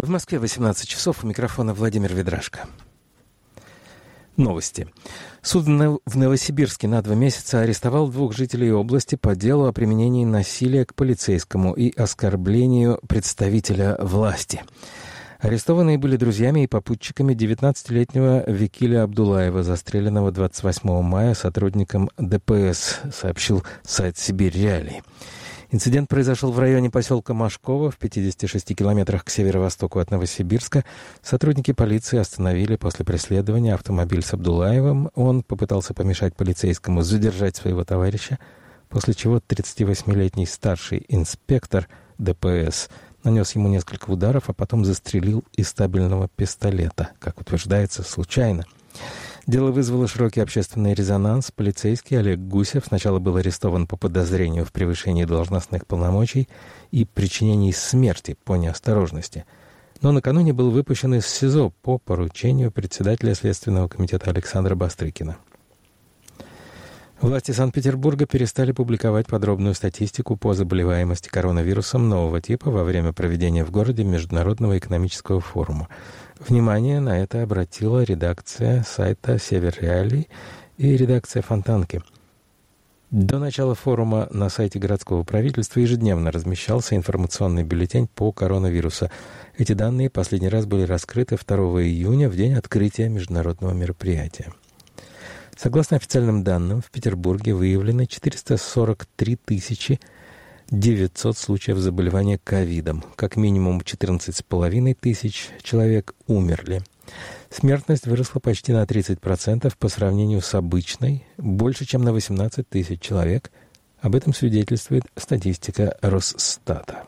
Москве 18 часов. У микрофона Владимир Ведрашко. Новости. Суд в Новосибирске на 2 месяца арестовал 2 жителей области по делу о применении насилия к полицейскому и оскорблению представителя власти. Арестованные были друзьями и попутчиками 19-летнего Викиля Абдулаева, застреленного 28 мая сотрудником ДПС, сообщил сайт «Сибирь Реалии». Инцидент произошел в районе поселка Машково, в 56 километрах к северо-востоку от Новосибирска. Сотрудники полиции остановили после преследования автомобиль с Абдулаевым. Он попытался помешать полицейскому задержать своего товарища, после чего 38-летний старший инспектор ДПС нанес ему несколько ударов, а потом застрелил из стабильного пистолета, как утверждается, случайно. Дело вызвало широкий общественный резонанс. Полицейский Олег Гусев сначала был арестован по подозрению в превышении должностных полномочий и причинении смерти по неосторожности. Но накануне был выпущен из СИЗО по поручению председателя Следственного комитета Александра Бастрыкина. Власти Санкт-Петербурга перестали публиковать подробную статистику по заболеваемости коронавирусом нового типа во время проведения в городе Международного экономического форума. Внимание на это обратила редакция сайта «Север Реалий» и редакция «Фонтанки». До начала форума на сайте городского правительства ежедневно размещался информационный бюллетень по коронавирусу. Эти данные последний раз были раскрыты 2 июня, в день открытия международного мероприятия. Согласно официальным данным, в Петербурге выявлено 443 900 случаев заболевания ковидом. Как минимум 14,5 тысяч человек умерли. Смертность выросла почти на 30% по сравнению с обычной, больше, чем на 18 тысяч человек. Об этом свидетельствует статистика Росстата.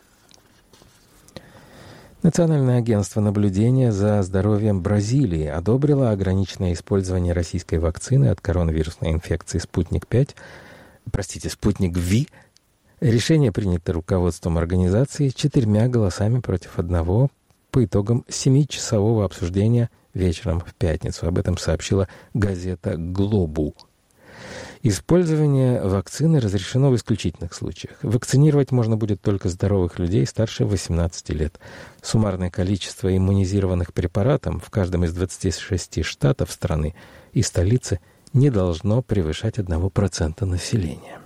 Национальное агентство наблюдения за здоровьем Бразилии одобрило ограниченное использование российской вакцины от коронавирусной инфекции «Спутник Ви». Решение принято руководством организации 4 голосами против 1 по итогам 7-часового обсуждения вечером в пятницу. Об этом сообщила газета «Глобу». Использование вакцины разрешено в исключительных случаях. Вакцинировать можно будет только здоровых людей старше 18 лет. Суммарное количество иммунизированных препаратом в каждом из 26 штатов страны и столицы не должно превышать 1% населения.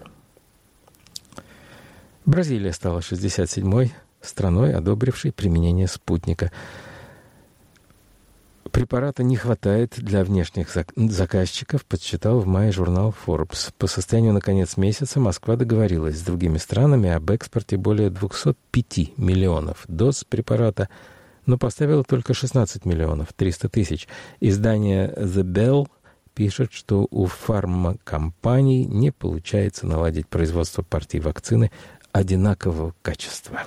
Бразилия стала 67-й страной, одобрившей применение спутника. Препарата не хватает для внешних заказчиков, подсчитал в мае журнал Forbes. По состоянию на конец месяца Москва договорилась с другими странами об экспорте более 205 миллионов доз препарата, но поставила только 16 миллионов 300 тысяч. Издание The Bell пишет, что у фармкомпаний не получается наладить производство партий вакцины одинакового качества.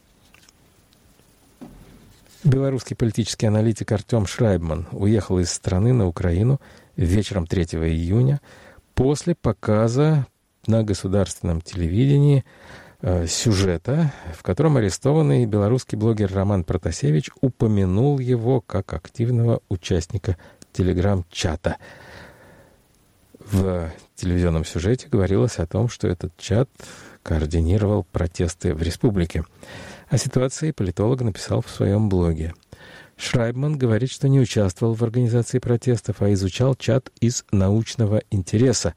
Белорусский политический аналитик Артем Шрайбман уехал из страны на Украину вечером 3 июня после показа на государственном телевидении сюжета, в котором арестованный белорусский блогер Роман Протасевич упомянул его как активного участника телеграм-чата. В телевизионном сюжете говорилось о том, что этот чат координировал протесты в республике. О ситуации политолог написал в своем блоге. Шрайбман говорит, что не участвовал в организации протестов, а изучал чат из научного интереса.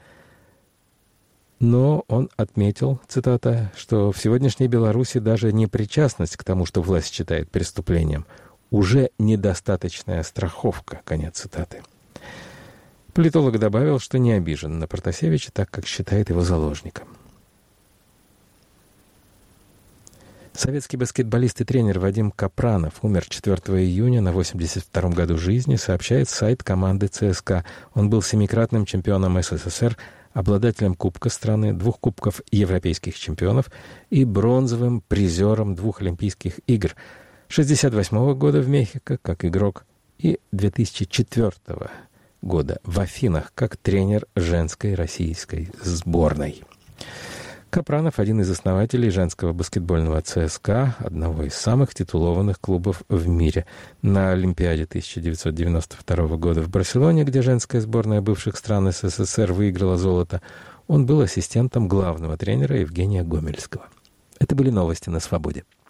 Но он отметил, цитата, что в сегодняшней Беларуси даже непричастность к тому, что власть считает преступлением, уже недостаточная страховка. Конец цитаты. Политолог добавил, что не обижен на Протасевича, так как считает его заложником. Советский баскетболист и тренер Вадим Капранов умер 4 июня на 82-м году жизни, сообщает сайт команды ЦСКА. Он был 7-кратным чемпионом СССР, обладателем Кубка страны, 2 Кубков Европейских чемпионов и бронзовым призером 2 Олимпийских игр. 1968 года в Мехико как игрок и 2004 года в Афинах как тренер женской российской сборной. Капранов – один из основателей женского баскетбольного ЦСКА, одного из самых титулованных клубов в мире. На Олимпиаде 1992 года в Барселоне, где женская сборная бывших стран СССР выиграла золото, он был ассистентом главного тренера Евгения Гомельского. Это были новости на «Свободе».